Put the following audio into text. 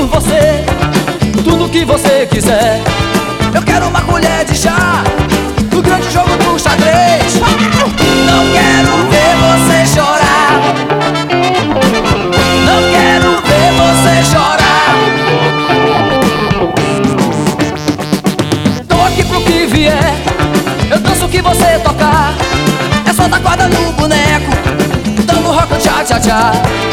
por você tudo que você quiser. Eu quero uma colher de chá no grande jogo do xadrez. Não quero ver você chorar. Não quero ver você chorar. Tô aqui pro que vier. Eu danço o que você tocar. É só dar corda no boneco, dando rock, tchá, tchá, tchá.